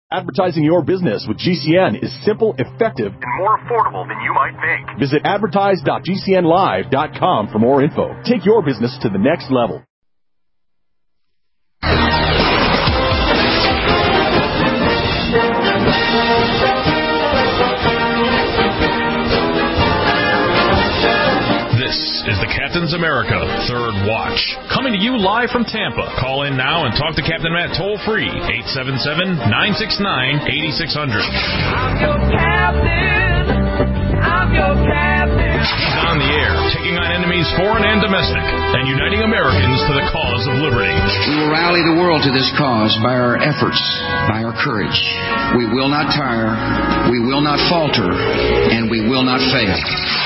Advertising your business with GCN is simple, effective, and more affordable than you might think. Visit advertise.gcnlive.com for more info. Take your business to the next level. This is the Captain's America Third Watch. Coming to you live from Tampa. Call in now and talk to Captain Matt toll-free, 877-969-8600. I'm your captain. I'm your captain. He's on the air, taking on enemies foreign and domestic, and uniting Americans to the cause of liberty. We will rally the world to this cause by our efforts, by our courage. We will not tire, we will not falter, and we will not fail.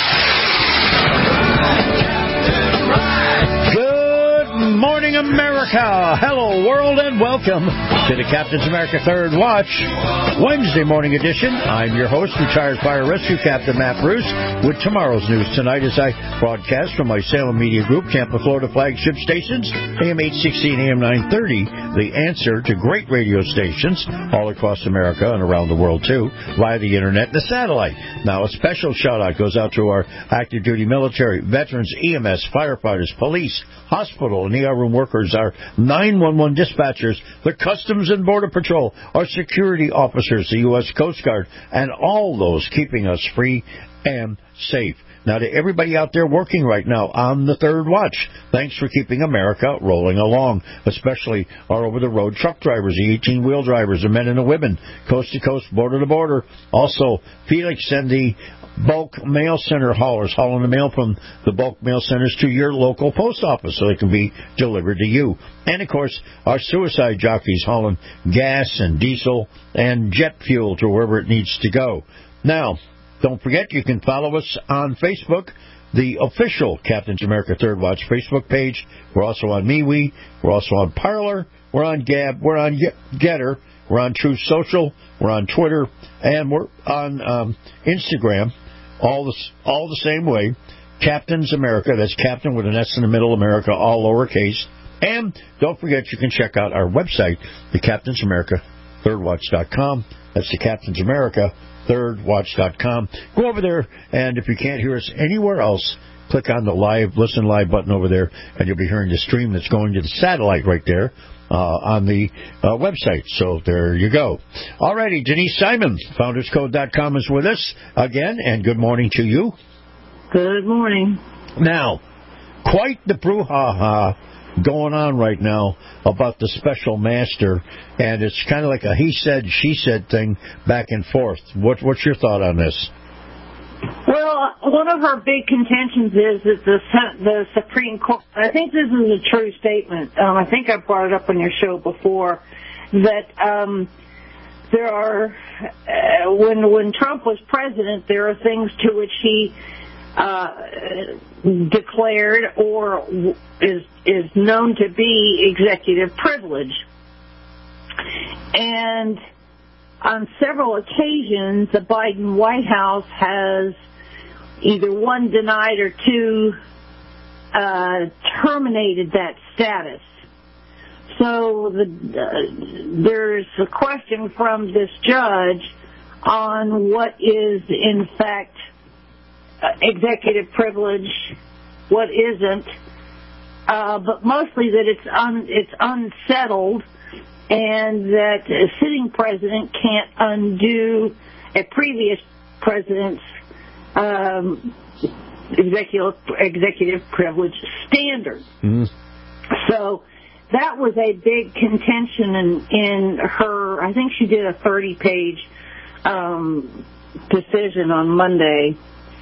Good morning, America. Hello, world, and welcome to the Captain's America Third Watch, Wednesday morning edition. I'm your host, retired fire rescue captain Matt Bruce, with tomorrow's news tonight as I broadcast from my Salem Media Group, Tampa, Florida flagship stations, AM 860 and AM 930, the answer to great radio stations all across America and around the world, too, via the internet and the satellite. Now, a special shout-out goes out to our active duty military, veterans, EMS, firefighters, police, hospital, and ER room workers, our 911 dispatchers, the Customs and Border Patrol, our security officers, the U.S. Coast Guard, and all those keeping us free and safe. Now, to everybody out there working right now on the Third Watch, thanks for keeping America rolling along, especially our over-the-road truck drivers, the 18-wheel drivers, the men and the women, coast to coast, border to border. Also, Felix and the bulk mail center haulers hauling the mail from the bulk mail centers to your local post office so they can be delivered to you. And, of course, our suicide jockeys hauling gas and diesel and jet fuel to wherever it needs to go. Now, don't forget, you can follow us on Facebook, the official Captain's America Third Watch Facebook page. We're also on MeWe. We're also on Parler. We're on Gab. We're on Getter. We're on Truth Social. We're on Twitter. And we're on Instagram. All the same way. Captain's America. That's Captain with an S in the middle, America, all lowercase. And don't forget, you can check out our website, the Captain's America ThirdWatch.com. That's the Captain's America ThirdWatch.com. Go over there, and if you can't hear us anywhere else, click on the Listen Live button over there, and you'll be hearing the stream that's going to the satellite right there on the website. So there you go. All righty, Denise Simon, FoundersCode.com is with us again, and good morning to you. Good morning. Now, quite the brouhaha going on right now about the special master, and it's kind of like a he said, she said thing back and forth. What's your thought on this? Well, one of her big contentions is that the Supreme Court, I think this is a true statement, I think I brought it up on your show before, that there are, when Trump was president, there are things to which he declared or is known to be executive privilege. And on several occasions, the Biden White House has either one, denied, or two, terminated that status. So there's a question from this judge on what is, in fact, executive privilege, what isn't, but mostly that it's unsettled, and that a sitting president can't undo a previous president's executive privilege standard. Mm-hmm. So that was a big contention in her. I think she did a 30-page decision on Monday.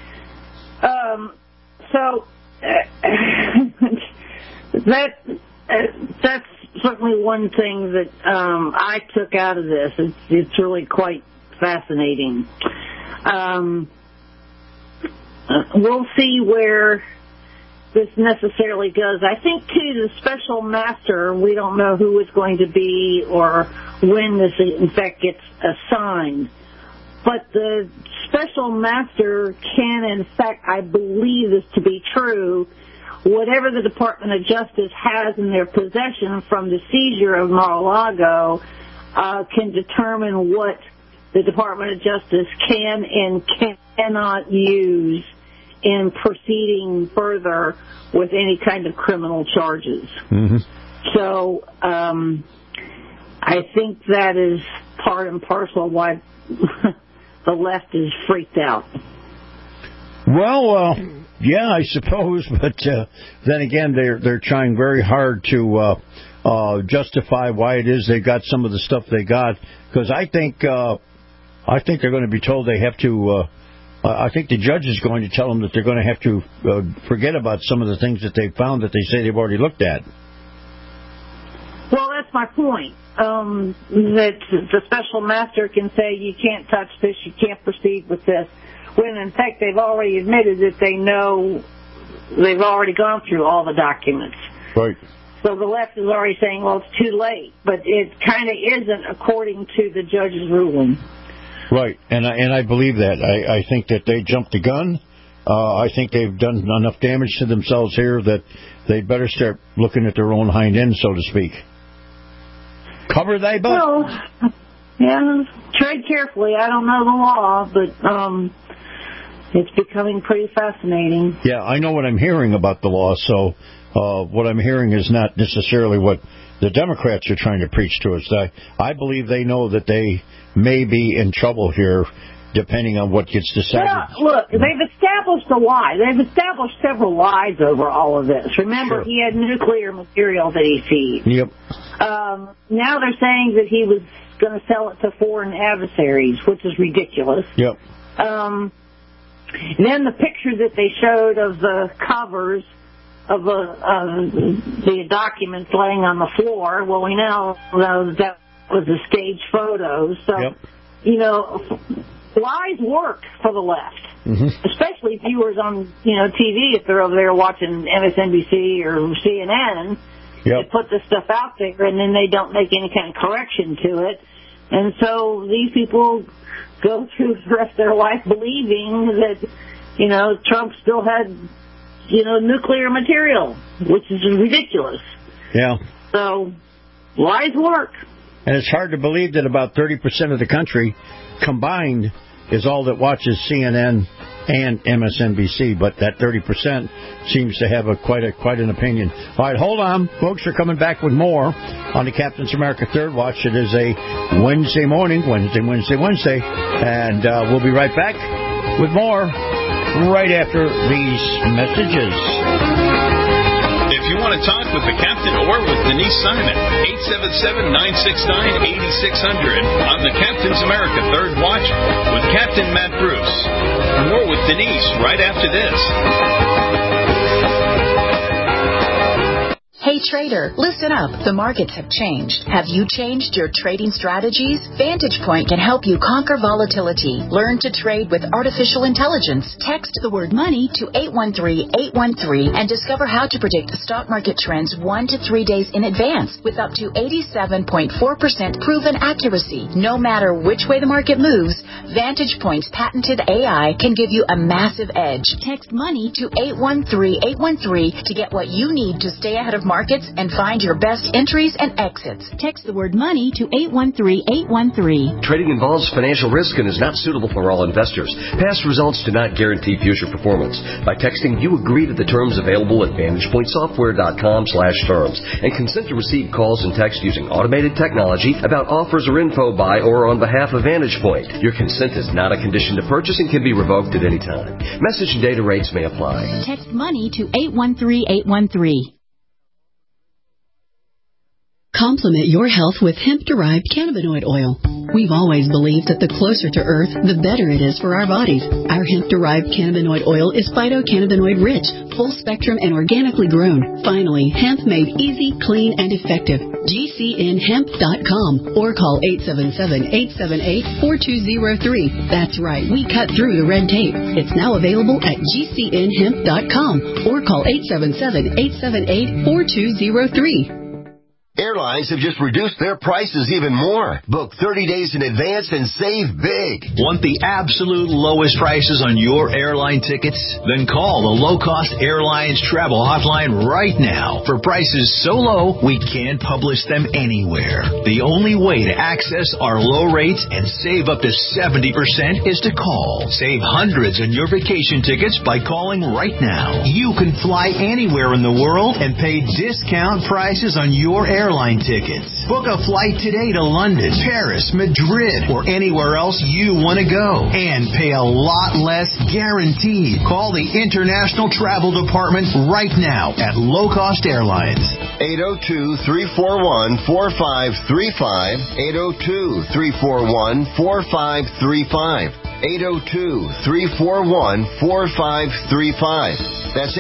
That's certainly one thing that I took out of this. It's really quite fascinating. We'll see where this necessarily goes. I think, too, the special master, we don't know who it's going to be or when this, in fact, gets assigned. But the special master can, in fact, I believe this to be true, whatever the Department of Justice has in their possession from the seizure of Mar-a-Lago, can determine what the Department of Justice can and cannot use in proceeding further with any kind of criminal charges. Mm-hmm. So I think that is part and parcel of why the left is freaked out. Well, yeah, I suppose, but then again, they're trying very hard to justify why it is they got some of the stuff they got. Because I think they're going to be told they have to. I think the judge is going to tell them that they're going to have to forget about some of the things that they found that they say they've already looked at. Well, that's my point. That the special master can say you can't touch this, you can't proceed with this, when in fact they've already admitted that they know they've already gone through all the documents. Right. So the left is already saying, well, it's too late, but it kind of isn't according to the judge's ruling. Right, and I believe that. I think that they jumped the gun. I think they've done enough damage to themselves here that they better start looking at their own hind end, so to speak. Cover thy butt. Well, yeah, tread carefully. I don't know the law, but it's becoming pretty fascinating. Yeah, I know what I'm hearing about the law, so what I'm hearing is not necessarily what the Democrats are trying to preach to us. I believe they know that they may be in trouble here, depending on what gets decided. Well, look, they've established a lie. They've established several lies over all of this. Remember, Sure. He had nuclear material that he seized. Yep. Now they're saying that he was going to sell it to foreign adversaries, which is ridiculous. Yep. Then the picture that they showed of the covers of the documents laying on the floor, well, we now know that was a staged photo. So, Yep. Lies work for the left, especially viewers on TV if they're over there watching MSNBC or CNN. They put this stuff out there and then they don't make any kind of correction to it, and so these people go through the rest of their life believing that Trump still had nuclear material, which is ridiculous. Yeah. So lies work. And it's hard to believe that about 30% of the country combined is all that watches CNN and MSNBC, but that 30% seems to have quite an opinion. All right, hold on. Folks are coming back with more on the Captain's America Third Watch. It is a Wednesday morning, Wednesday, and we'll be right back with more right after these messages. If you want to talk with the captain or with Denise Simon, 877-969-8600 on the Captain's America Third Watch with Captain Matt Bruce. More with Denise right after this. Hey trader, listen up. The markets have changed. Have you changed your trading strategies? Vantage Point can help you conquer volatility. Learn to trade with artificial intelligence. Text the word money to 813-813 and discover how to predict stock market trends 1 to 3 days in advance with up to 87.4% proven accuracy. No matter which way the market moves, Vantage Point's patented AI can give you a massive edge. Text money to 813-813 to get what you need to stay ahead of markets and find your best entries and exits. Text the word money to 813-813. Trading involves financial risk and is not suitable for all investors. Past results do not guarantee future performance. By texting, you agree to the terms available at VantagePointSoftware.com/terms and consent to receive calls and text using automated technology about offers or info by or on behalf of Vantage Point. Your consent is not a condition to purchase and can be revoked at any time. Message and data rates may apply. Text money to 813-813. Complement your health with hemp-derived cannabinoid oil. We've always believed that the closer to Earth, the better it is for our bodies. Our hemp-derived cannabinoid oil is phytocannabinoid-rich, full-spectrum, and organically grown. Finally, hemp made easy, clean, and effective. GCNhemp.com or call 877-878-4203. That's right, we cut through the red tape. It's now available at GCNhemp.com or call 877-878-4203. Airlines have just reduced their prices even more. Book 30 days in advance and save big. Want the absolute lowest prices on your airline tickets? Then call the Low Cost Airlines Travel Hotline right now for prices so low we can't publish them anywhere. The only way to access our low rates and save up to 70% is to call. Save hundreds on your vacation tickets by calling right now. You can fly anywhere in the world and pay discount prices on your airline tickets. Book a flight today to London, Paris, Madrid, or anywhere else you want to go. And pay a lot less guaranteed. Call the International Travel Department right now at Low Cost Airlines. 802-341-4535. 802-341-4535. 802-341-4535. That's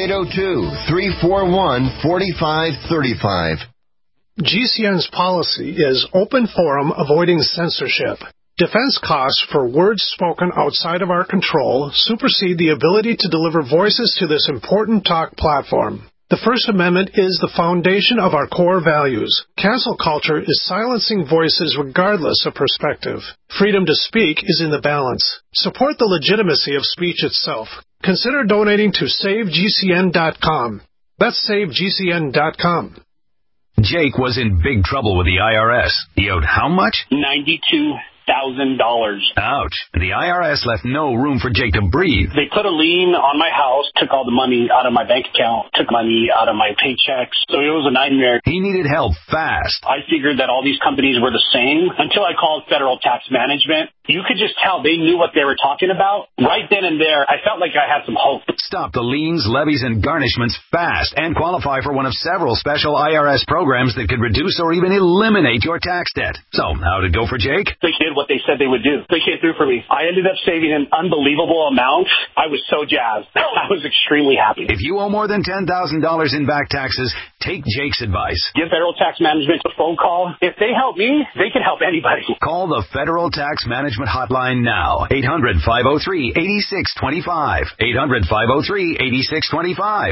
802-341-4535. GCN's policy is open forum, avoiding censorship. Defense costs for words spoken outside of our control supersede the ability to deliver voices to this important talk platform. The First Amendment is the foundation of our core values. Cancel culture is silencing voices regardless of perspective. Freedom to speak is in the balance. Support the legitimacy of speech itself. Consider donating to SaveGCN.com. That's SaveGCN.com. Jake was in big trouble with the IRS. He owed how much? $92,000. Ouch. The IRS left no room for Jake to breathe. They put a lien on my house, took all the money out of my bank account, took money out of my paychecks. So it was a nightmare. He needed help fast. I figured that all these companies were the same until I called Federal Tax Management. You could just tell they knew what they were talking about. Right then and there, I felt like I had some hope. Stop the liens, levies, and garnishments fast and qualify for one of several special IRS programs that could reduce or even eliminate your tax debt. So, how'd it go for Jake? They did what they said they would do. They came through for me. I ended up saving an unbelievable amount. I was so jazzed. I was extremely happy. If you owe more than $10,000 in back taxes, take Jake's advice. Give Federal Tax Management a phone call. If they help me, they can help anybody. Call the Federal Tax Management Hotline now. 800-503-8625. 800-503-8625.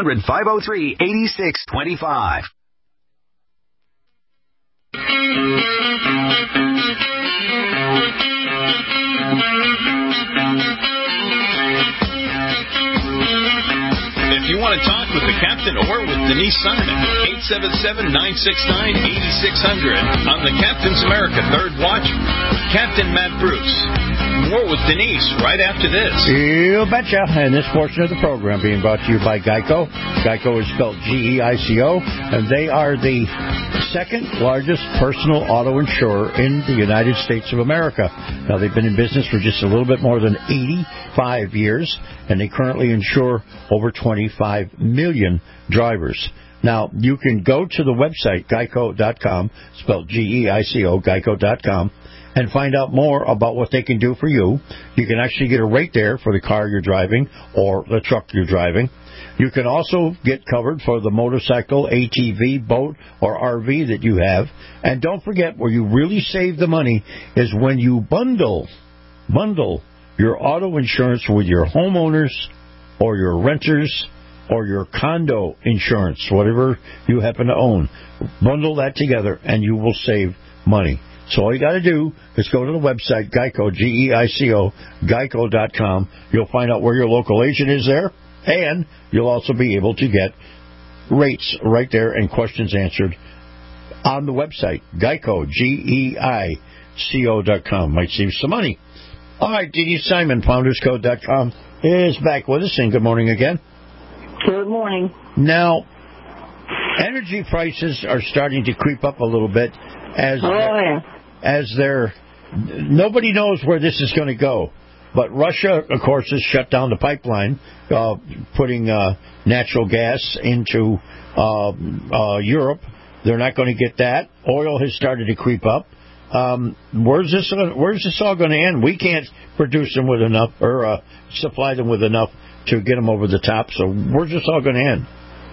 800-503-8625. If you want to talk with the captain or with Denise Simon, 877-969-8600 on the Captain's America Third Watch with Captain Matt Bruce. More with Denise right after this. You betcha. And this portion of the program being brought to you by Geico. Geico is spelled G-E-I-C-O, and they are the second largest personal auto insurer in the United States of America. Now, they've been in business for just a little bit more than 85 years, and they currently insure over 25 million drivers. Now, you can go to the website, geico.com, spelled G-E-I-C-O, geico.com, and find out more about what they can do for you. You can actually get a rate there for the car you're driving or the truck you're driving. You can also get covered for the motorcycle, ATV, boat, or RV that you have. And don't forget, where you really save the money is when you bundle your auto insurance with your homeowners or your renters or your condo insurance, whatever you happen to own. Bundle that together and you will save money. So all you got to do is go to the website, Geico, G-E-I-C-O, geico.com. You'll find out where your local agent is there, and you'll also be able to get rates right there and questions answered on the website, Geico, G-E-I-C-O.com. Might save some money. All right, D.D. Simon, FoundersCode.com, is back with us, and good morning again. Good morning. Now, energy prices are starting to creep up a little bit as nobody knows where this is going to go. But Russia, of course, has shut down the pipeline, putting natural gas into Europe. They're not going to get that. Oil has started to creep up. Where's this all going to end? We can't produce them with enough or supply them with enough to get them over the top. So where's this all going to end?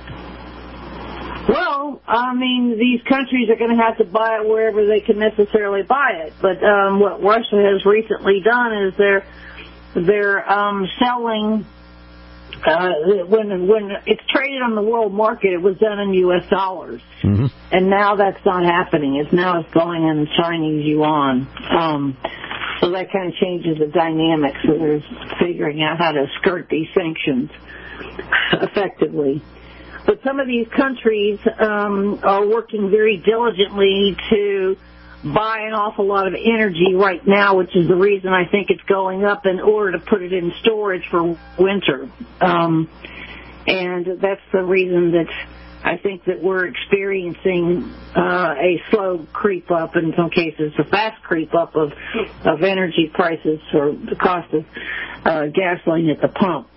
Well, I mean, these countries are going to have to buy it wherever they can necessarily buy it. But what Russia has recently done is they're selling When it's traded on the world market, it was done in U.S. dollars. Mm-hmm. And now that's not happening. It's going in Chinese yuan. So that kind of changes the dynamics. So they're figuring out how to skirt these sanctions effectively. But some of these countries are working very diligently to buy an awful lot of energy right now, which is the reason I think it's going up in order to put it in storage for winter. And that's the reason that I think that we're experiencing a slow creep up, in some cases a fast creep up of energy prices or the cost of gasoline at the pump.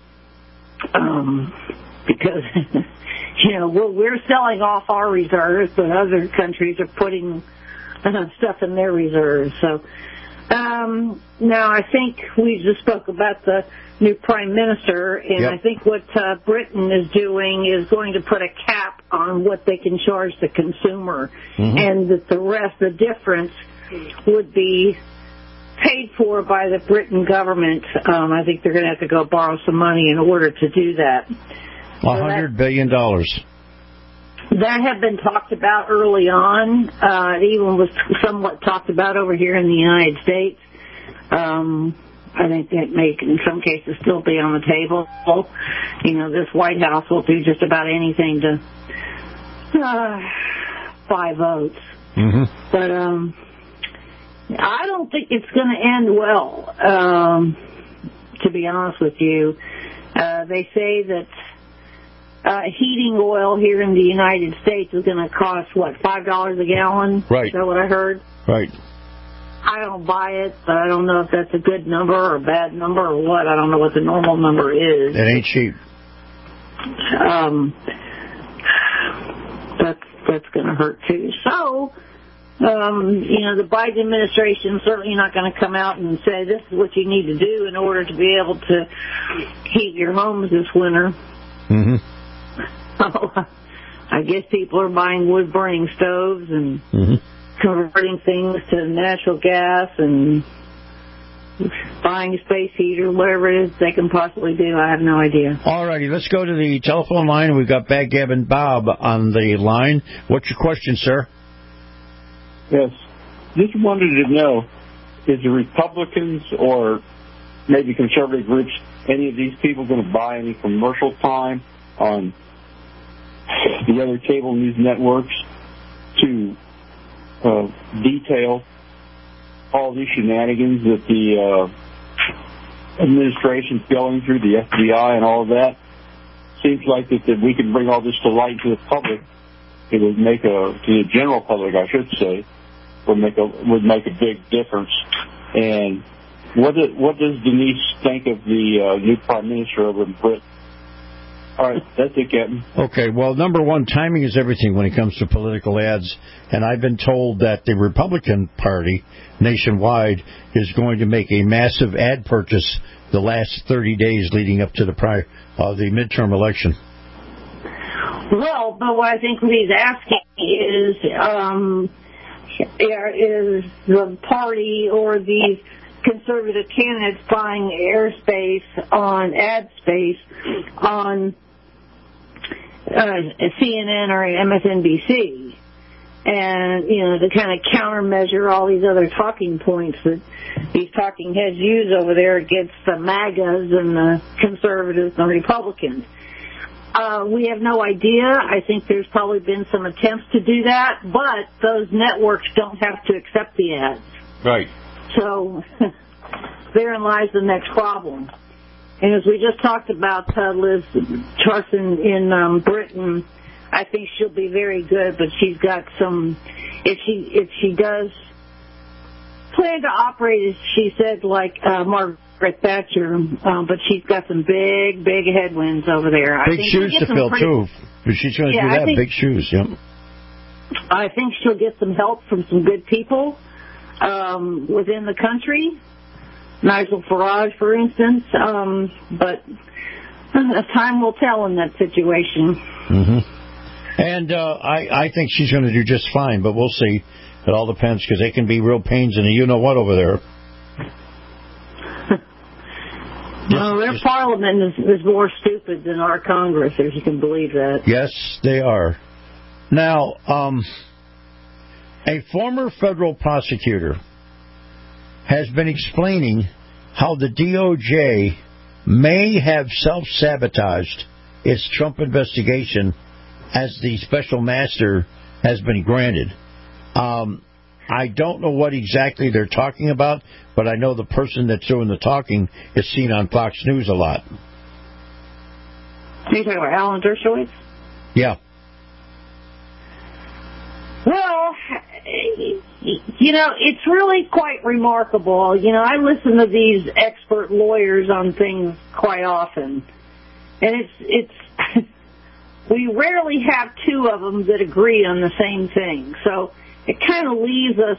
Because, we're selling off our reserves, but other countries are putting stuff in their reserves. So now I think we just spoke about the new prime minister, and I think what Britain is doing is going to put a cap on what they can charge the consumer, and that the difference would be paid for by the Britain government. I think they're going to have to go borrow some money in order to do that. $100 billion. That had been talked about early on. It even was somewhat talked about over here in the United States. I think that may, in some cases, still be on the table. This White House will do just about anything to buy votes. Mm-hmm. But I don't think it's going to end well, to be honest with you. They say that heating oil here in the United States is going to cost, $5 a gallon? Right. Is that what I heard? Right. I don't buy it, but I don't know if that's a good number or a bad number or what. I don't know what the normal number is. It ain't cheap. That's going to hurt, too. So, the Biden administration is certainly not going to come out and say this is what you need to do in order to be able to heat your homes this winter. Mm-hmm. I guess people are buying wood-burning stoves and converting things to natural gas and buying a space heater, whatever it is they can possibly do. I have no idea. All righty, let's go to the telephone line. We've got Backgammon Bob on the line. What's your question, sir? Yes. Just wanted to know, is the Republicans or maybe conservative groups, any of these people going to buy any commercial time on the other cable news networks to detail all these shenanigans that the administration's going through, the FBI and all of that? Seems like that we can bring all this to light to the public. It would make to the general public, I should say, would make a big difference. And what does Denise think of the new prime minister over in Britain? All right, that's it, Captain. Okay, well, number one, timing is everything when it comes to political ads, and I've been told that the Republican Party nationwide is going to make a massive ad purchase the last 30 days leading up to the midterm election. Well, but what I think what he's asking is the party or the conservative candidates buying airspace on ad space on CNN or MSNBC, and to kind of countermeasure all these other talking points that these talking heads use over there against the MAGAs and the conservatives and the Republicans. We have no idea. I think there's probably been some attempts to do that, but those networks don't have to accept the ads. Right. So therein lies the next problem. And as we just talked about Liz Truss in Britain, I think she'll be very good, but she's got some, if she does plan to operate, as she said, like Margaret Thatcher, but she's got some big headwinds over there. Big shoes to fill, too. If she's going to do that, big shoes, yep. I think she'll get some help from some good people within the country. Nigel Farage, for instance, but time will tell in that situation. Mm-hmm. And I think she's going to do just fine, but we'll see. It all depends, because they can be real pains in the you-know-what over there. No, their parliament is more stupid than our Congress, if you can believe that. Yes, they are. Now, a former federal prosecutor has been explaining how the DOJ may have self-sabotaged its Trump investigation as the special master has been granted. I don't know what exactly they're talking about, but I know the person that's doing the talking is seen on Fox News a lot. Are you talking about Alan Dershowitz? Yeah. Well, it's really quite remarkable. I listen to these expert lawyers on things quite often, and it's we rarely have two of them that agree on the same thing. So it kind of leaves us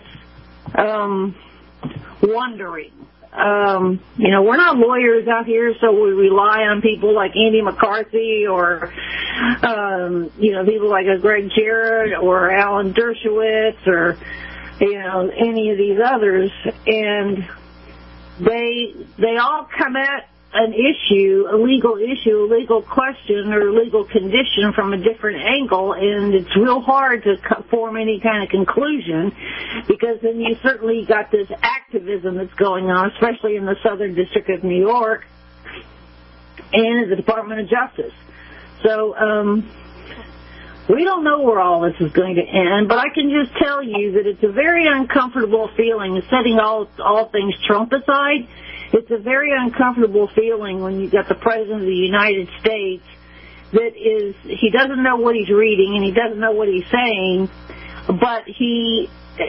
wondering. We're not lawyers out here, so we rely on people like Andy McCarthy or, people like Greg Jarrett or Alan Dershowitz or, any of these others. And they all come at an issue, a legal question, or a legal condition from a different angle, and it's real hard to form any kind of conclusion, because then you certainly got this activism that's going on, especially in the Southern District of New York and in the Department of Justice. So we don't know where all this is going to end, but I can just tell you that it's a very uncomfortable feeling, setting all things Trump aside. It's a very uncomfortable feeling when you've got the President of the United States he doesn't know what he's reading and he doesn't know what he's saying, but he's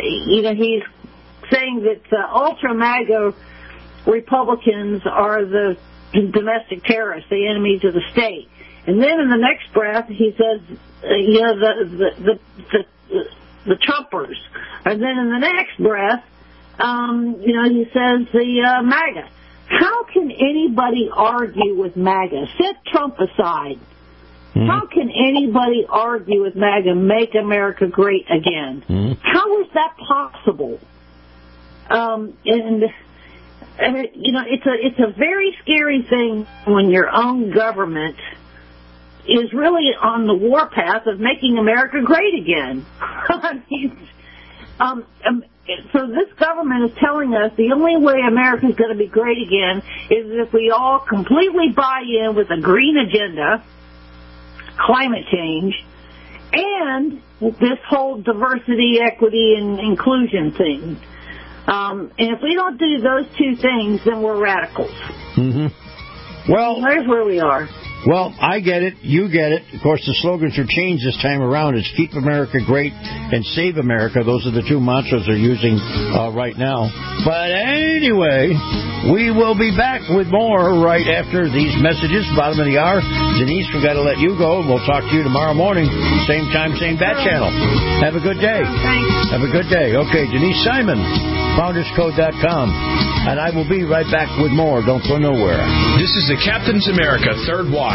saying that ultra-MAGA Republicans are the domestic terrorists, the enemies of the state. And then in the next breath, he says, the Trumpers. And then in the next breath, he says the MAGA. How can anybody argue with MAGA? Set Trump aside. Mm-hmm. How can anybody argue with MAGA, make America great again? Mm-hmm. How is that possible? It's a very scary thing when your own government is really on the warpath of making America great again. So this government is telling us the only way America is going to be great again is if we all completely buy in with a green agenda, climate change, and this whole diversity, equity, and inclusion thing. And if we don't do those two things, then we're radicals. Mm-hmm. Well, there's where we are. Well, I get it. You get it. Of course, the slogans are changed this time around. It's Keep America Great and Save America. Those are the two mantras they're using right now. But anyway, we will be back with more right after these messages. Bottom of the hour. Denise, we've got to let you go. We'll talk to you tomorrow morning. Same time, same bat channel. Have a good day. Thanks. Have a good day. Okay, Denise Simon, FoundersCode.com. And I will be right back with more. Don't go nowhere. This is the Captain's America Third Watch.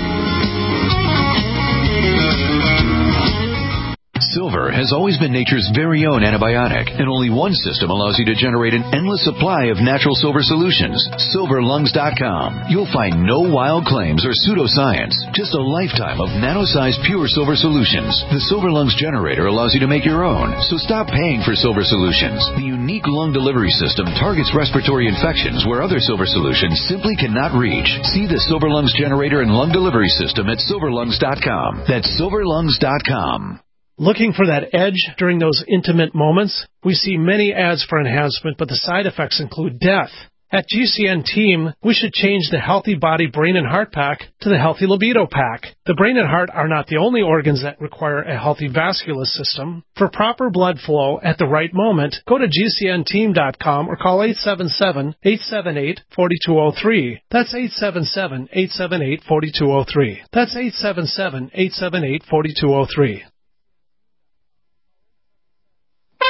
Silver has always been nature's very own antibiotic, and only one system allows you to generate an endless supply of natural silver solutions. SilverLungs.com. You'll find no wild claims or pseudoscience, just a lifetime of nano-sized pure silver solutions. The Silver Lungs generator allows you to make your own, so stop paying for silver solutions. The unique lung delivery system targets respiratory infections where other silver solutions simply cannot reach. See the Silver Lungs generator and lung delivery system at SilverLungs.com. That's SilverLungs.com. Looking for that edge during those intimate moments? We see many ads for enhancement, but the side effects include death. At GCN Team, we should change the Healthy Body, Brain, and Heart Pack to the Healthy Libido Pack. The brain and heart are not the only organs that require a healthy vascular system. For proper blood flow at the right moment, go to GCNteam.com or call 877-878-4203. That's 877-878-4203. That's 877-878-4203.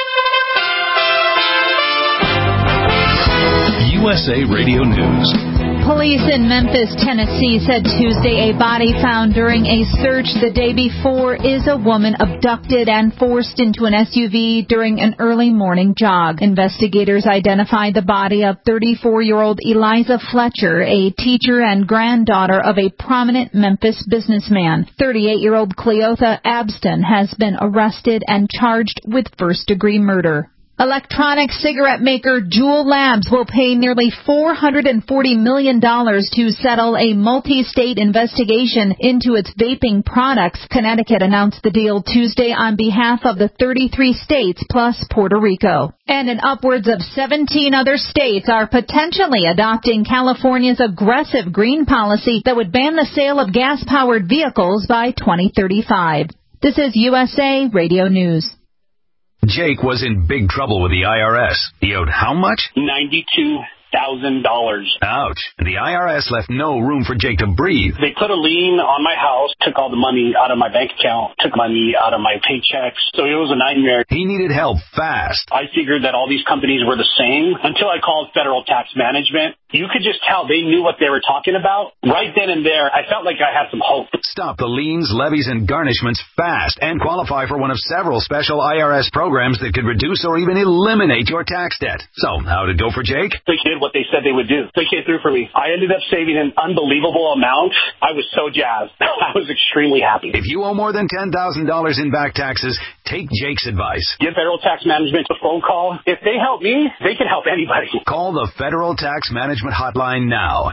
USA Radio News. Police in Memphis, Tennessee said Tuesday a body found during a search the day before is a woman abducted and forced into an SUV during an early morning jog. Investigators identified the body of 34-year-old Eliza Fletcher, a teacher and granddaughter of a prominent Memphis businessman. 38-year-old Cleotha Abston has been arrested and charged with first-degree murder. Electronic cigarette maker Juul Labs will pay nearly $440 million to settle a multi-state investigation into its vaping products. Connecticut announced the deal Tuesday on behalf of the 33 states plus Puerto Rico. And in upwards of 17 other states are potentially adopting California's aggressive green policy that would ban the sale of gas-powered vehicles by 2035. This is USA Radio News. Jake was in big trouble with the IRS. He owed how much? $92,000. Ouch. The IRS left no room for Jake to breathe. They put a lien on my house, took all the money out of my bank account, took money out of my paychecks. So it was a nightmare. He needed help fast. I figured that all these companies were the same until I called Federal Tax Management. You could just tell they knew what they were talking about. Right then and there, I felt like I had some hope. Stop the liens, levies, and garnishments fast and qualify for one of several special IRS programs that could reduce or even eliminate your tax debt. So, how did it go for Jake? They did what they said they would do. They came through for me. I ended up saving an unbelievable amount. I was so jazzed. I was extremely happy. If you owe more than $10,000 in back taxes, take Jake's advice. Give Federal Tax Management a phone call. If they help me, they can help anybody. Call the Federal Tax Management hotline now.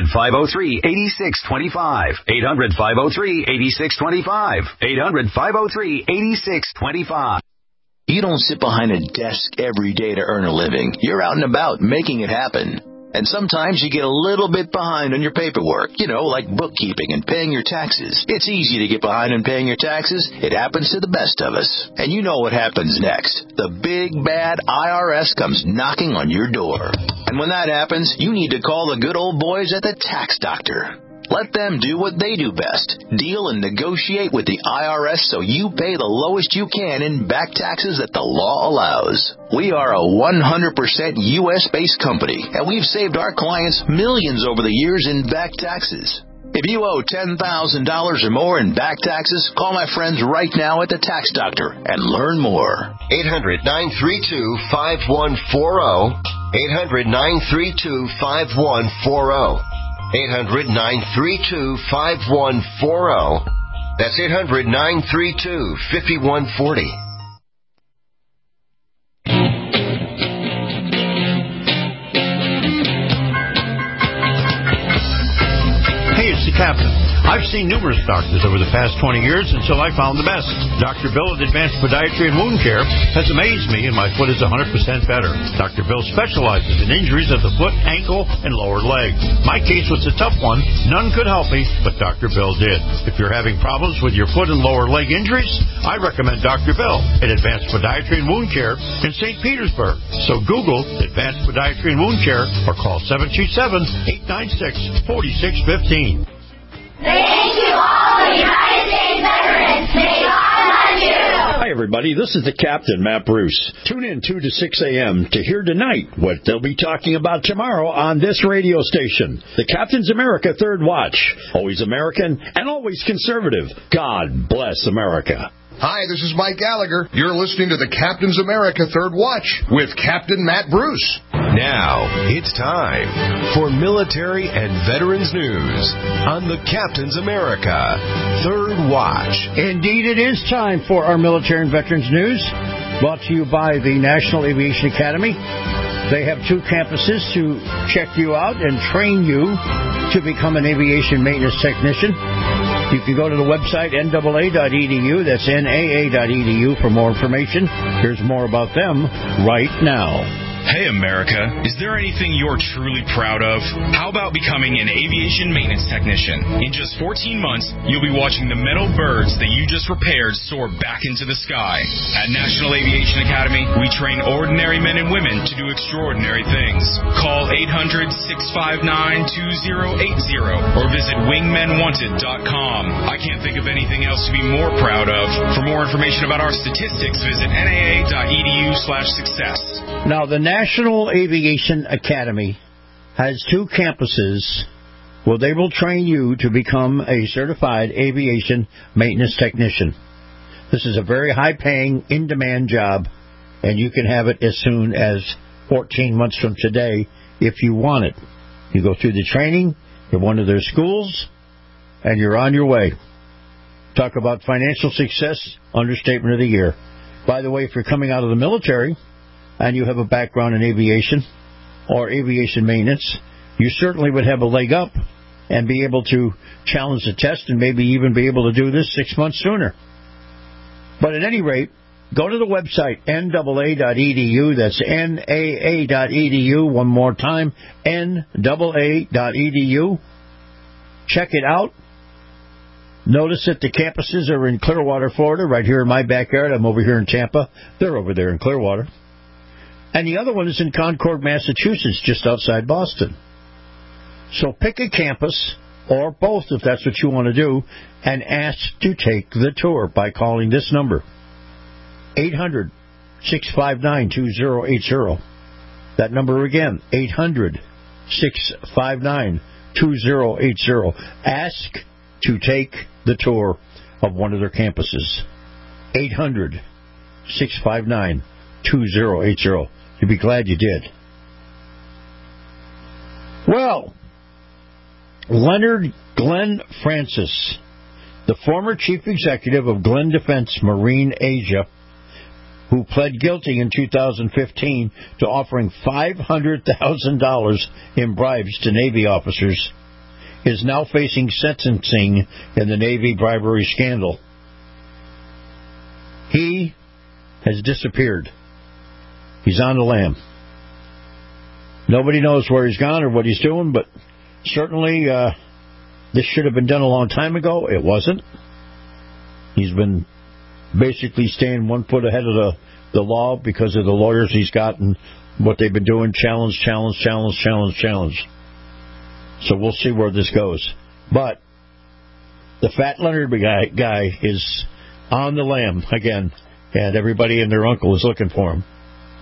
800-503-8625. 800-503-8625. 800-503-8625. You don't sit behind a desk every day to earn a living. You're out and about making it happen. And sometimes you get a little bit behind on your paperwork, like bookkeeping and paying your taxes. It's easy to get behind on paying your taxes. It happens to the best of us. And you know what happens next. The big, bad IRS comes knocking on your door. And when that happens, you need to call the good old boys at the Tax Doctor. Let them do what they do best. Deal and negotiate with the IRS so you pay the lowest you can in back taxes that the law allows. We are a 100% U.S.-based company, and we've saved our clients millions over the years in back taxes. If you owe $10,000 or more in back taxes, call my friends right now at the Tax Doctor and learn more. 800-932-5140. 800-932-5140. 800-932-5140. That's 800-932-5140. Hey, it's the Captain. I've seen numerous doctors over the past 20 years until I found the best. Dr. Bill at Advanced Podiatry and Wound Care has amazed me, and my foot is 100% better. Dr. Bill specializes in injuries of the foot, ankle, and lower leg. My case was a tough one. None could help me, but Dr. Bill did. If you're having problems with your foot and lower leg injuries, I recommend Dr. Bill at Advanced Podiatry and Wound Care in St. Petersburg. So Google Advanced Podiatry and Wound Care or call 727-896-4615. Thank you all, the United States veterans. May God bless you. Hi, everybody. This is the Captain, Matt Bruce. Tune in 2 to 6 a.m. to hear tonight what they'll be talking about tomorrow on this radio station. The Captain's America Third Watch. Always American and always conservative. God bless America. Hi, this is Mike Gallagher. You're listening to the Captain's America Third Watch with Captain Matt Bruce. Now, it's time for military and veterans news on the Captain's America Third Watch. Indeed, it is time for our military and veterans news, brought to you by the National Aviation Academy. They have 2 campuses to check you out and train you to become an aviation maintenance technician. You can go to the website NAA.edu, that's NAA.edu for more information. Here's more about them right now. Hey, America, is there anything you're truly proud of? How about becoming an aviation maintenance technician? In just 14 months, you'll be watching the metal birds that you just repaired soar back into the sky. At National Aviation Academy, we train ordinary men and women to do extraordinary things. Call 800-659-2080 or visit wingmenwanted.com. I can't think of anything else to be more proud of. For more information about our statistics, visit NAA.edu/success. Now, the National Aviation Academy has 2 campuses where they will train you to become a certified aviation maintenance technician. This is a very high-paying, in-demand job, and you can have it as soon as 14 months from today if you want it. You go through the training at one of their schools, and you're on your way. Talk about financial success, understatement of the year. By the way, if you're coming out of the military and you have a background in aviation or aviation maintenance, you certainly would have a leg up and be able to challenge the test and maybe even be able to do this 6 months sooner. But at any rate, go to the website, NAA.edu. That's NAA.edu. One more time, NAA.edu. Check it out. Notice that the campuses are in Clearwater, Florida, right here in my backyard. I'm over here in Tampa. They're over there in Clearwater. And the other one is in Concord, Massachusetts, just outside Boston. So pick a campus, or both if that's what you want to do, and ask to take the tour by calling this number, 800-659-2080. That number again, 800-659-2080. Ask to take the tour of one of their campuses. 800-659-2080. You'll be glad you did. Well, Leonard Glenn Francis, the former chief executive of Glenn Defense Marine Asia, who pled guilty in 2015 to offering $500,000 in bribes to Navy officers, is now facing sentencing in the Navy bribery scandal. He has disappeared. He's on the lam. Nobody knows where he's gone or what he's doing, but certainly this should have been done a long time ago. It wasn't. He's been basically staying 1 foot ahead of the law because of the lawyers he's got and what they've been doing. Challenge. So we'll see where this goes. But the fat Leonard guy is on the lam again, and everybody and their uncle is looking for him.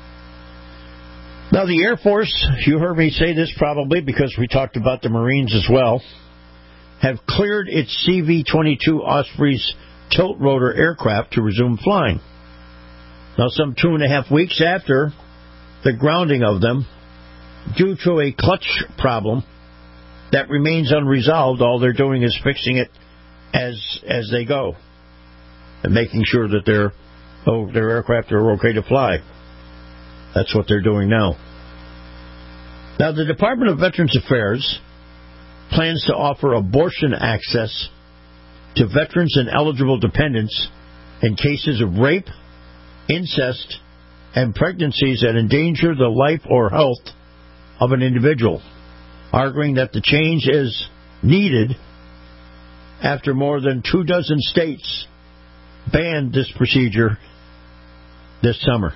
Now, the Air Force, you heard me say this probably because we talked about the Marines as well, have cleared its CV-22 Osprey's tilt-rotor aircraft to resume flying. Now, some 2.5 weeks after the grounding of them, due to a clutch problem that remains unresolved, all they're doing is fixing it as they go and making sure that their aircraft are okay to fly. That's what they're doing now. Now, the Department of Veterans Affairs plans to offer abortion access to veterans and eligible dependents in cases of rape, incest, and pregnancies that endanger the life or health of an individual, arguing that the change is needed after more than 24 states banned this procedure this summer.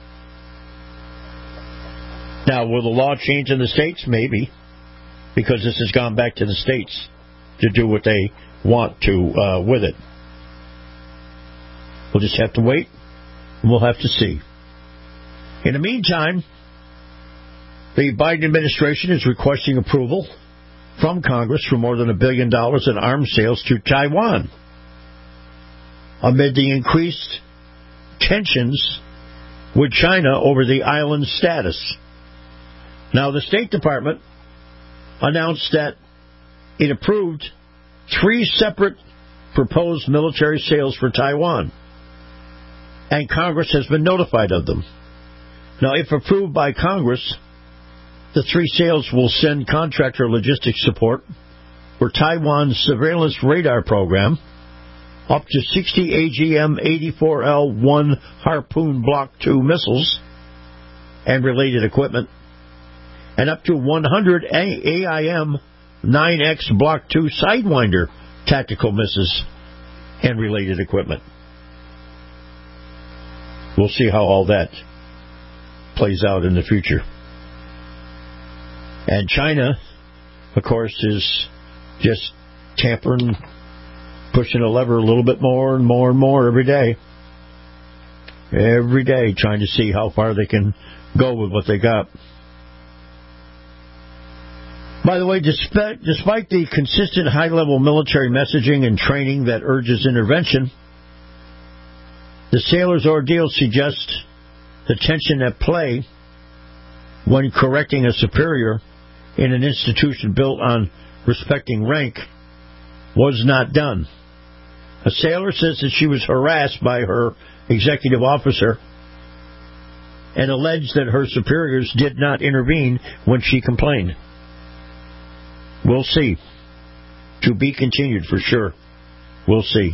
Now, will the law change in the states? Maybe, because this has gone back to the states to do what they want to with it. We'll just have to wait, and we'll have to see. In the meantime, the Biden administration is requesting approval from Congress for more than $1 billion in arms sales to Taiwan amid the increased tensions with China over the island's status. Now, the State Department announced that it approved 3 separate proposed military sales for Taiwan, and Congress has been notified of them. Now, if approved by Congress, the 3 sales will send contractor logistics support for Taiwan's surveillance radar program, up to 60 AGM-84L-1 Harpoon Block II missiles and related equipment, and up to 100 AIM-9X Block II Sidewinder tactical missiles and related equipment. We'll see how all that plays out in the future. And China, of course, is just tampering, pushing a lever a little bit more and more and more every day. Every day, trying to see how far they can go with what they got. By the way, despite the consistent high-level military messaging and training that urges intervention, the sailor's ordeal suggests the tension at play when correcting a superior in an institution built on respecting rank was not done. A sailor says that she was harassed by her executive officer and alleged that her superiors did not intervene when she complained. We'll see. To be continued for sure. We'll see.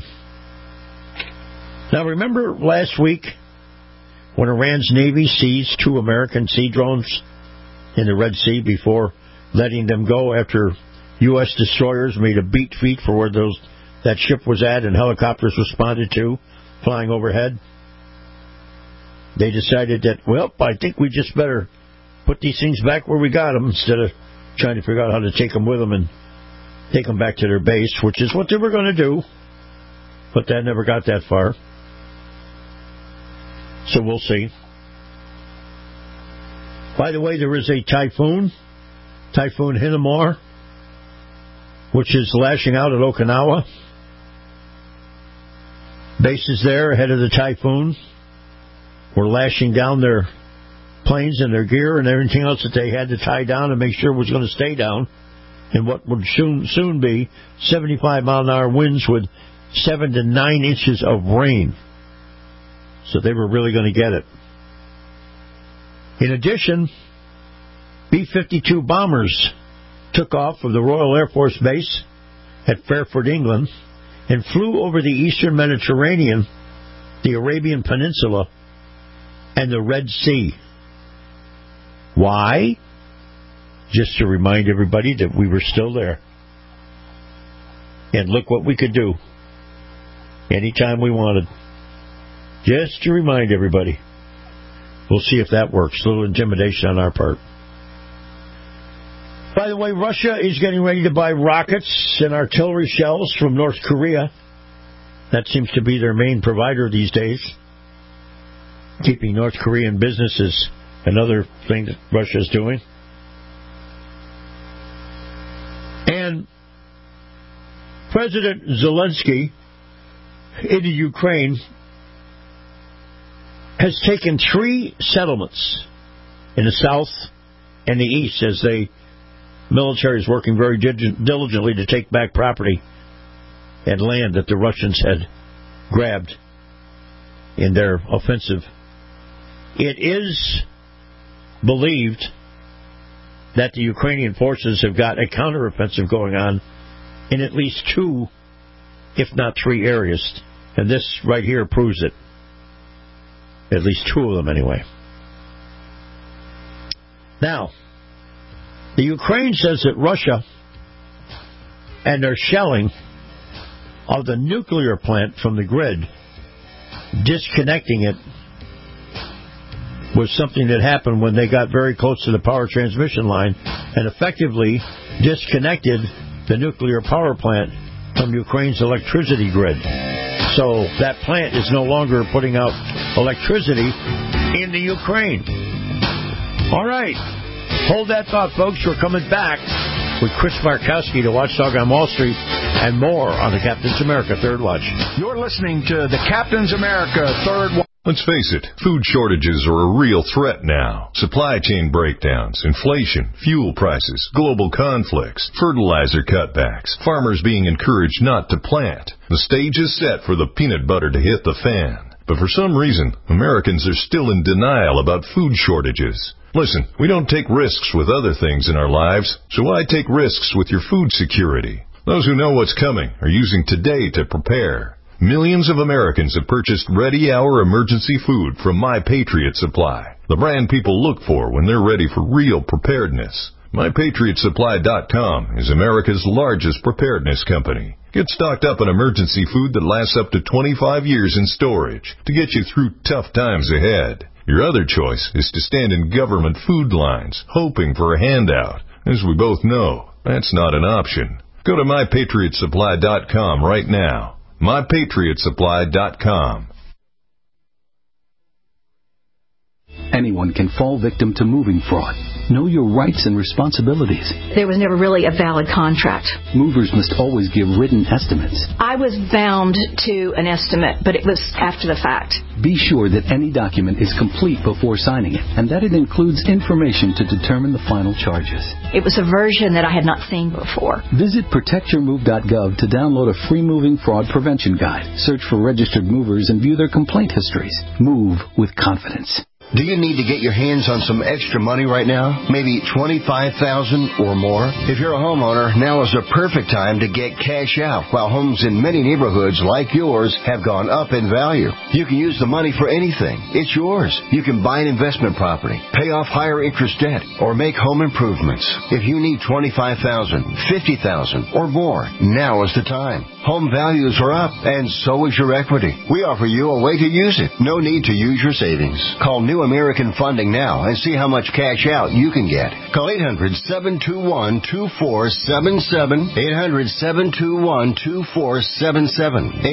Now remember last week when Iran's Navy seized 2 American sea drones in the Red Sea before letting them go after U.S. destroyers made a beat feet for where that ship was at and helicopters responded to, flying overhead? They decided that, well, I think we just better put these things back where we got them instead of trying to figure out how to take them with them and take them back to their base, which is what they were going to do. But that never got that far. So we'll see. By the way, there is a Typhoon Hinnamor, which is lashing out at Okinawa. Bases there ahead of the typhoon were lashing down their planes and their gear and everything else that they had to tie down and make sure was going to stay down in what would soon be 75-mile-an-hour winds with 7 to 9 inches of rain. So they were really going to get it. In addition, B-52 bombers took off from the Royal Air Force Base at Fairford, England, and flew over the eastern Mediterranean, the Arabian Peninsula, and the Red Sea. Why? Just to remind everybody that we were still there. And look what we could do anytime we wanted. Just to remind everybody. We'll see if that works. A little intimidation on our part. By the way, Russia is getting ready to buy rockets and artillery shells from North Korea. That seems to be their main provider these days. Keeping North Korean business is another thing that Russia is doing. And President Zelensky in the Ukraine has taken 3 settlements in the south and the east as the military is working very diligently to take back property and land that the Russians had grabbed in their offensive. It is believed that the Ukrainian forces have got a counteroffensive going on in at least 2, if not 3 areas. And this right here proves it. At least 2 of them, anyway. Now, the Ukraine says that Russia and their shelling of the nuclear plant from the grid, disconnecting it, was something that happened when they got very close to the power transmission line and effectively disconnected the nuclear power plant from Ukraine's electricity grid. So that plant is no longer putting out electricity in the Ukraine. All right. Hold that thought, folks. We're coming back with Chris Markowski, the Watchdog on Wall Street, and more on the Captain's America Third Watch. You're listening to the Captain's America Third Watch. Let's face it, food shortages are a real threat now. Supply chain breakdowns, inflation, fuel prices, global conflicts, fertilizer cutbacks, farmers being encouraged not to plant. The stage is set for the peanut butter to hit the fan. But for some reason, Americans are still in denial about food shortages. Listen, we don't take risks with other things in our lives, so why take risks with your food security? Those who know what's coming are using today to prepare. Millions of Americans have purchased ready-hour emergency food from My Patriot Supply, the brand people look for when they're ready for real preparedness. MyPatriotSupply.com is America's largest preparedness company. Get stocked up on emergency food that lasts up to 25 years in storage to get you through tough times ahead. Your other choice is to stand in government food lines, hoping for a handout. As we both know, that's not an option. Go to MyPatriotSupply.com right now. MyPatriotSupply.com. Anyone can fall victim to moving fraud. Know your rights and responsibilities. There was never really a valid contract. Movers must always give written estimates. I was bound to an estimate, but it was after the fact. Be sure that any document is complete before signing it, and that it includes information to determine the final charges. It was a version that I had not seen before. Visit protectyourmove.gov to download a free moving fraud prevention guide. Search for registered movers and view their complaint histories. Move with confidence. Do you need to get your hands on some extra money right now? Maybe $25,000 or more? If you're a homeowner, now is the perfect time to get cash out while homes in many neighborhoods like yours have gone up in value. You can use the money for anything. It's yours. You can buy an investment property, pay off higher interest debt, or make home improvements. If you need $25,000, $50,000 or more, now is the time. Home values are up, and so is your equity. We offer you a way to use it. No need to use your savings. Call New American Funding now and see how much cash out you can get. Call 800-721-2477. 800-721-2477.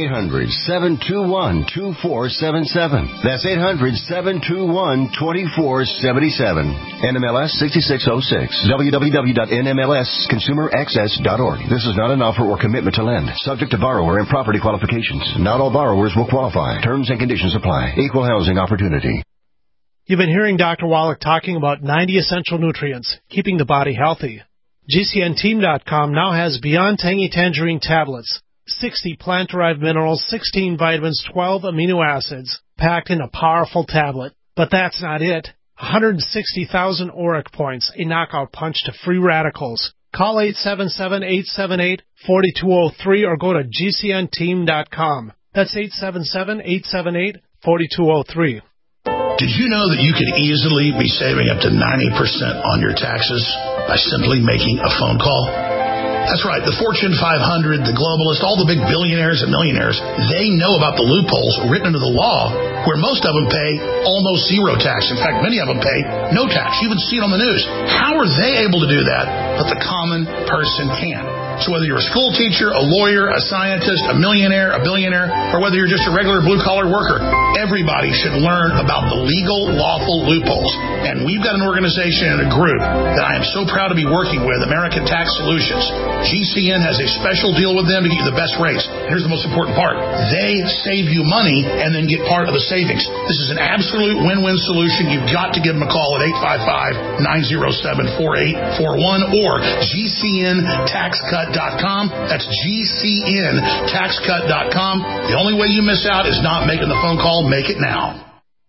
800-721-2477. That's 800-721-2477. NMLS 6606. www.nmlsconsumeraccess.org. This is not an offer or commitment to lend. Subject to borrower and property qualifications. Not all borrowers will qualify. Terms and conditions apply. Equal housing opportunity. You've been hearing Dr. Wallach talking about 90 essential nutrients, keeping the body healthy. GCNteam.com now has Beyond Tangy Tangerine tablets, 60 plant-derived minerals, 16 vitamins, 12 amino acids, packed in a powerful tablet. But that's not it. 160,000 ORAC points, a knockout punch to free radicals. Call 877-878-4203 or go to GCNteam.com. That's 877-878-4203. Did you know that you could easily be saving up to 90% on your taxes by simply making a phone call? That's right. The Fortune 500, the globalists, all the big billionaires and millionaires, they know about the loopholes written into the law where most of them pay almost zero tax. In fact, many of them pay no tax. You even see it on the news. How are they able to do that, but the common person can't? So whether you're a school teacher, a lawyer, a scientist, a millionaire, a billionaire, or whether you're just a regular blue-collar worker, everybody should learn about the legal, lawful loopholes. And we've got an organization and a group that I am so proud to be working with, American Tax Solutions. GCN has a special deal with them to get you the best rates. Here's the most important part. They save you money and then get part of the savings. This is an absolute win-win solution. You've got to give them a call at 855-907-4841 or GCNTaxCut.com. That's GCNTaxCut.com. The only way you miss out is not making the phone call. Make it now.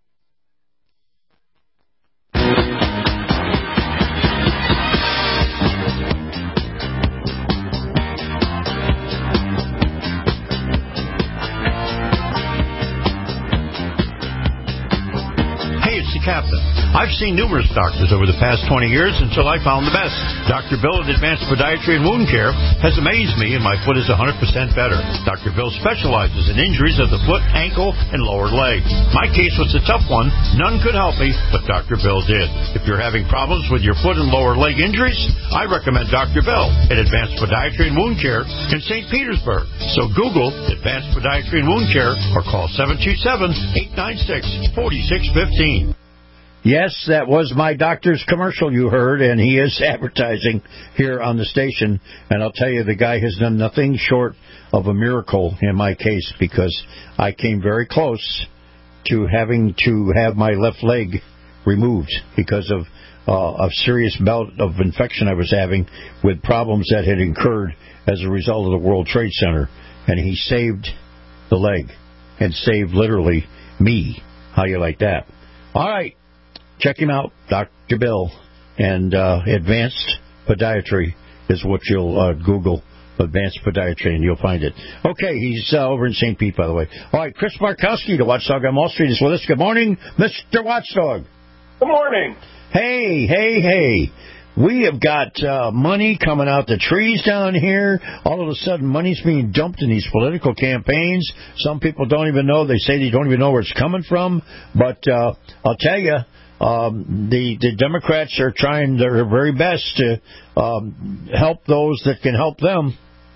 Hey, it's the Captain. I've seen numerous doctors over the past 20 years until I found the best. Dr. Bill at Advanced Podiatry and Wound Care has amazed me, and my foot is 100% better. Dr. Bill specializes in injuries of the foot, ankle, and lower leg. My case was a tough one. None could help me, but Dr. Bill did. If you're having problems with your foot and lower leg injuries, I recommend Dr. Bill at Advanced Podiatry and Wound Care in St. Petersburg. So Google Advanced Podiatry and Wound Care or call 727-896-4615. Yes, that was my doctor's commercial you heard, and he is advertising here on the station. And I'll tell you, the guy has done nothing short of a miracle in my case, because I came very close to having to have my left leg removed because of a serious bout of infection I was having with problems that had incurred as a result of the World Trade Center. And he saved the leg and saved literally me. How you like that? All right. Check him out, Dr. Bill, and Advanced Podiatry is what you'll Google, Advanced Podiatry, and you'll find it. Okay, he's over in St. Pete, by the way. All right, Chris Markowski, the Watchdog on Wall Street, is with us. Good morning, Mr. Watchdog. Good morning. Hey. We have got money coming out the trees down here. All of a sudden, money's being dumped in these political campaigns. Some people don't even know. They say they don't even know where it's coming from. But I'll tell you, the Democrats are trying their very best to help those that can help them.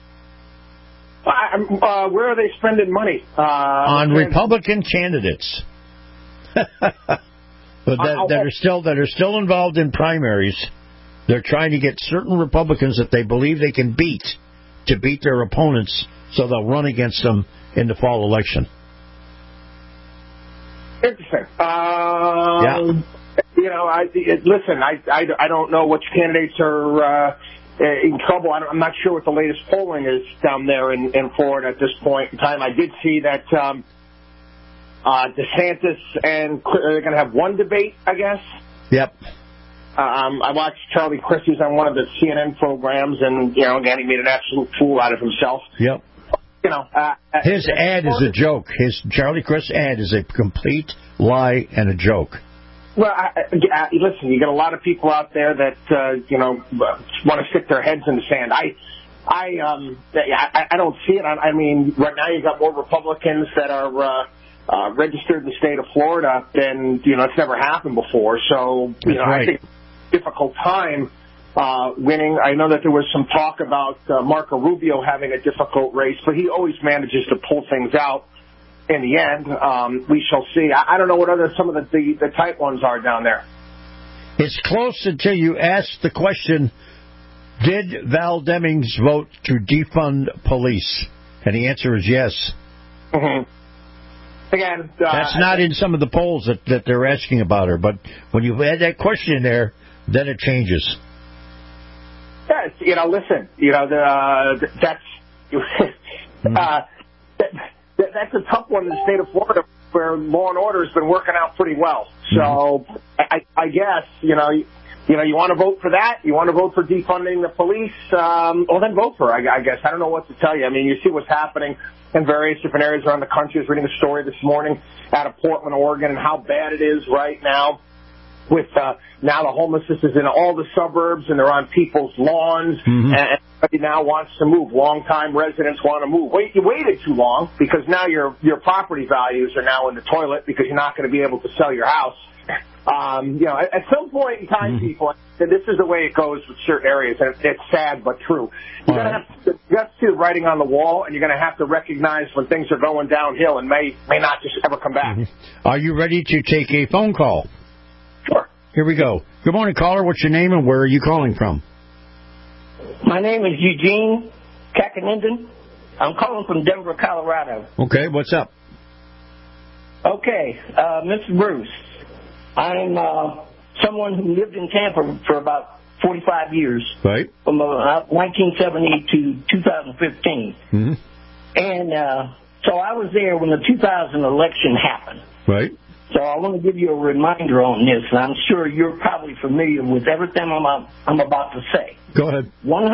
Where are they spending money? On Republican candidates. But that are still involved in primaries. They're trying to get certain Republicans that they believe they can beat to beat their opponents, so they'll run against them in the fall election. Interesting. You know, I don't know which candidates are in trouble. I'm not sure what the latest polling is down there in Florida at this point in time. I did see that DeSantis and they're going to have one debate, I guess. Yep. I watched Charlie Christie's on one of the CNN programs, and, you know, again, he made an absolute fool out of himself. Yep. You know, his ad is a joke. His Charlie Crist ad is a complete lie and a joke. Well, listen, you got a lot of people out there that, you know, want to stick their heads in the sand. I don't see it. I mean, right now you got more Republicans that are registered in the state of Florida than, you know, it's never happened before. So, you know, right. I think difficult time winning. I know that there was some talk about Marco Rubio having a difficult race, but he always manages to pull things out in the end. We shall see. I don't know what some of the tight ones are down there. It's close until you ask the question, did Val Demings vote to defund police? And the answer is yes. Mm-hmm. Again, that's not in some of the polls that they're asking about her, but when you add that question in there, then it changes. Yes, you know, listen, you know, that's a tough one in the state of Florida where law and order has been working out pretty well. So I guess, you know, you want to vote for that? You want to vote for defunding the police? Well, then vote for it, I guess. I don't know what to tell you. I mean, you see what's happening in various different areas around the country. I was reading a story this morning out of Portland, Oregon, and how bad it is right now with now the homelessness is in all the suburbs, and they're on people's lawns, and everybody now wants to move. Long-time residents want to move. You waited too long because now your property values are now in the toilet because you're not going to be able to sell your house. You know, at some point in time, people, this is the way it goes with certain areas, and it's sad but true. You have to see the writing on the wall, and you're going to have to recognize when things are going downhill and may not just ever come back. Are you ready to take a phone call? Sure. Here we go. Good morning, caller. What's your name and where are you calling from? My name is Eugene Kakaninden. I'm calling from Denver, Colorado. Okay, what's up? Okay, Mr. Bruce, I'm someone who lived in Tampa for about 45 years. Right. From 1970 to 2015. Mm-hmm. And so I was there when the 2000 election happened. Right. So I want to give you a reminder on this, and I'm sure you're probably familiar with everything I'm about to say. Go ahead.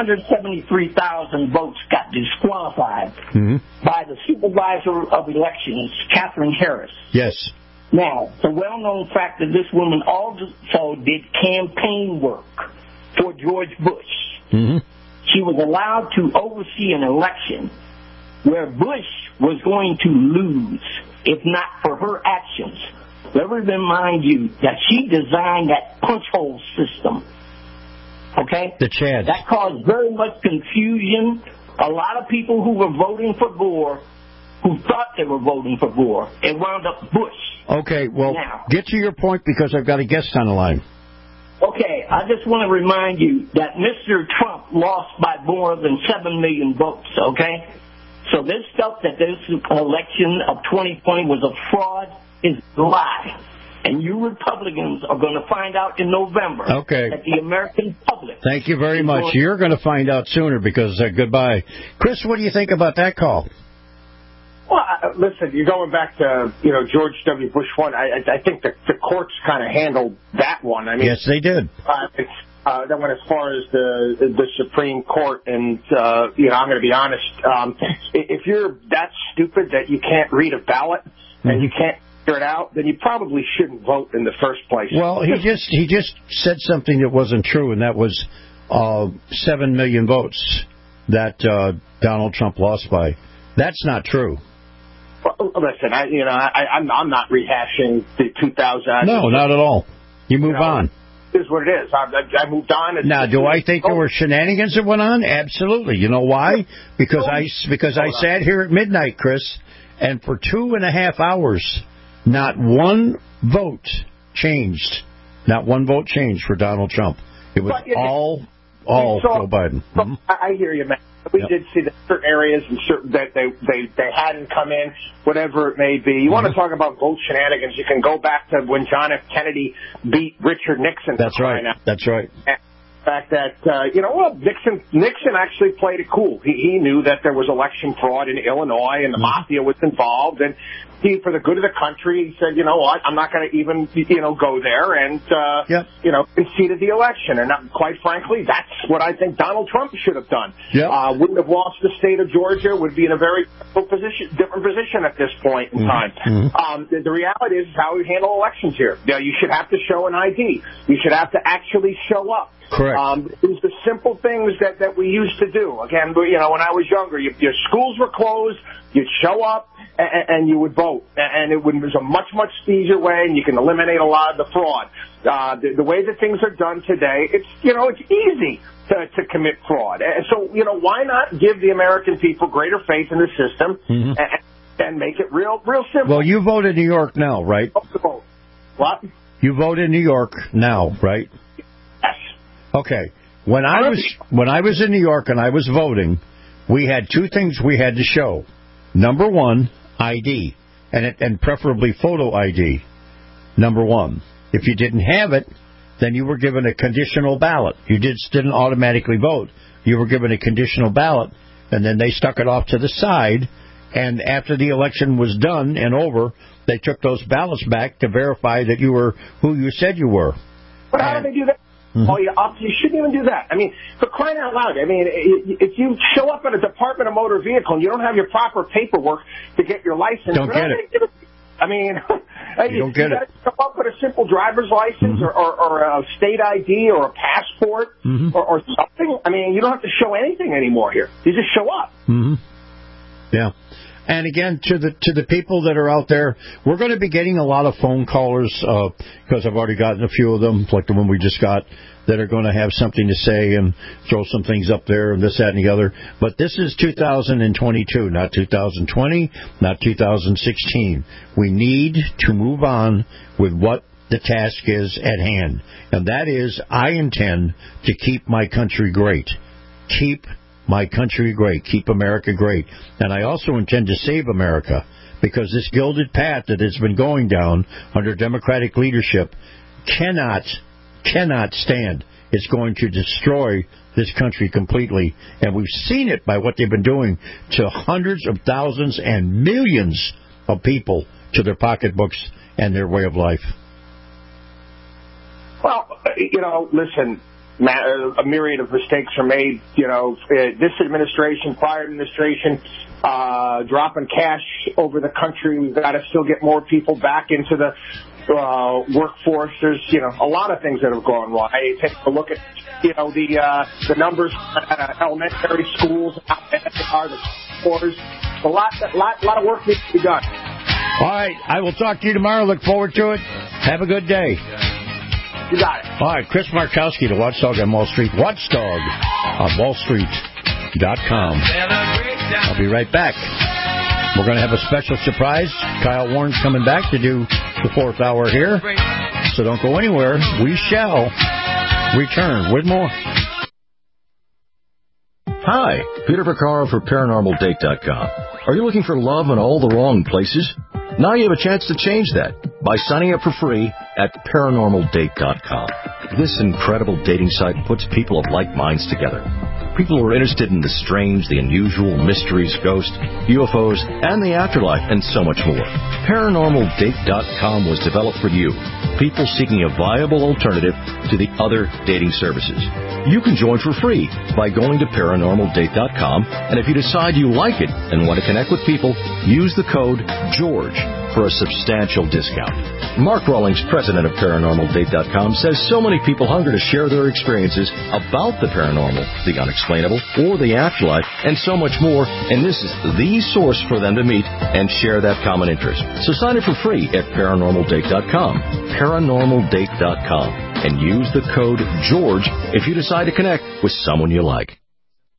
173,000 votes got disqualified by the supervisor of elections, Catherine Harris. Yes. Now, it's a well-known fact that this woman also did campaign work for George Bush. She was allowed to oversee an election where Bush was going to lose, if not for her actions. Let me remind you that she designed that punch hole system. Okay? The Chad. That caused very much confusion. A lot of people who were voting for Gore, who thought they were voting for Gore, it wound up Bush. Okay, well, get to your point because I've got a guest on the line. Okay, I just want to remind you that Mr. Trump lost by more than 7 million votes, okay? So this stuff that this election of 2020 was a fraud is a lie. And you Republicans are going to find out in November that the American public... Thank you very much. You're going to find out sooner because goodbye. Chris, what do you think about that call? Well, listen, you're going back to, you know, George W. Bush 1. I think the courts kind of handled that one. I mean, yes, they did. That went as far as the Supreme Court, and you know, I'm going to be honest. If you're that stupid that you can't read a ballot and you can't figure it out, then you probably shouldn't vote in the first place. Well, he just said something that wasn't true, and that was 7 million votes that Donald Trump lost by. That's not true. Well, listen, I'm not rehashing the 2000. No, not at all. You move on. It is what it is. I moved on. Now, do I think there were shenanigans that went on? Absolutely. You know why? Because I sat here at midnight, Chris, and for 2.5 hours, not one vote changed. Not one vote changed for Donald Trump. It was all Joe Biden. Mm-hmm. I hear you, man. We did see that certain areas and certain that they hadn't come in, whatever it may be. You want to talk about vote shenanigans? You can go back to when John F. Kennedy beat Richard Nixon. That's right. That's right. The fact that Nixon actually played it cool. He knew that there was election fraud in Illinois and the mafia was involved, and he, for the good of the country, he said, you know what, I'm not going to even go there, and conceded the election. And quite frankly, that's what I think Donald Trump should have done. Wouldn't have lost the state of Georgia. Would be in a very different position at this point in time. The reality is how we handle elections here. You should have to show an ID. You should have to actually show up. Correct. These are simple things that we used to do. Again, when I was younger, your schools were closed, you'd show up, and you would vote. And it was a much, much easier way, and you can eliminate a lot of the fraud. The way that things are done today, it's easy to commit fraud. And so, why not give the American people greater faith in the system and make it real simple? Well, you vote in New York now, right? What? You vote in New York now, right? Okay. When I was in New York and I was voting, we had two things we had to show. Number one, ID, and preferably photo ID. Number one. If you didn't have it, then you were given a conditional ballot. You didn't automatically vote. You were given a conditional ballot, and then they stuck it off to the side. And after the election was done and over, they took those ballots back to verify that you were who you said you were. But how do they do that? You shouldn't even do that. I mean, for crying out loud, if you show up at a Department of Motor Vehicle and you don't have your proper paperwork to get your license, don't get it. You don't get it. Come up with a simple driver's license or a state ID or a passport or something. You don't have to show anything anymore here. You just show up. Yeah. And again, to the people that are out there, we're going to be getting a lot of phone callers because I've already gotten a few of them, like the one we just got, that are going to have something to say and throw some things up there and this, that, and the other. But this is 2022, not 2020, not 2016. We need to move on with what the task is at hand. And that is, I intend to keep my country great. Keep my country great. Keep America great. And I also intend to save America, because this gilded path that it's been going down under Democratic leadership cannot stand. It's going to destroy this country completely. And we've seen it by what they've been doing to hundreds of thousands and millions of people, to their pocketbooks and their way of life. Well, listen, a myriad of mistakes are made. This administration, prior administration, dropping cash over the country. We've got to still get more people back into the workforce. There's, a lot of things that have gone wrong. I take a look at, the numbers at elementary schools, how bad they are, the scores. A lot of work needs to be done. All right. I will talk to you tomorrow. Look forward to it. Have a good day. You got it. All right, Chris Markowski, the Watchdog on Wall Street. Watchdog on WallStreet.com. I'll be right back. We're going to have a special surprise. Kyle Warren's coming back to do the fourth hour here. So don't go anywhere. We shall return with more. Hi, Peter Vaccaro for ParanormalDate.com. Are you looking for love in all the wrong places? Now you have a chance to change that by signing up for free at ParanormalDate.com. This incredible dating site puts people of like minds together. People who are interested in the strange, the unusual, mysteries, ghosts, UFOs, and the afterlife, and so much more. ParanormalDate.com was developed for you, people seeking a viable alternative to the other dating services. You can join for free by going to ParanormalDate.com, and if you decide you like it and want to connect with people, use the code GEORGE for a substantial discount. Mark Rawlings, president of ParanormalDate.com, says so many people hunger to share their experiences about the paranormal, the unexplainable, or the afterlife, and so much more, and this is the source for them to meet and share that common interest. So sign up for free at ParanormalDate.com, ParanormalDate.com, and use the code GEORGE if you decide to connect with someone you like.